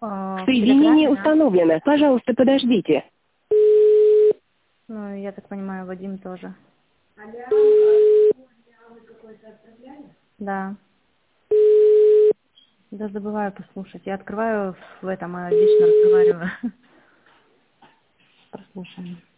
Соединение установлено. Пожалуйста, подождите. Ну, я так понимаю, Вадим тоже. Да. Да, забываю послушать. Я открываю в этом, а лично разговариваю. Прослушаем.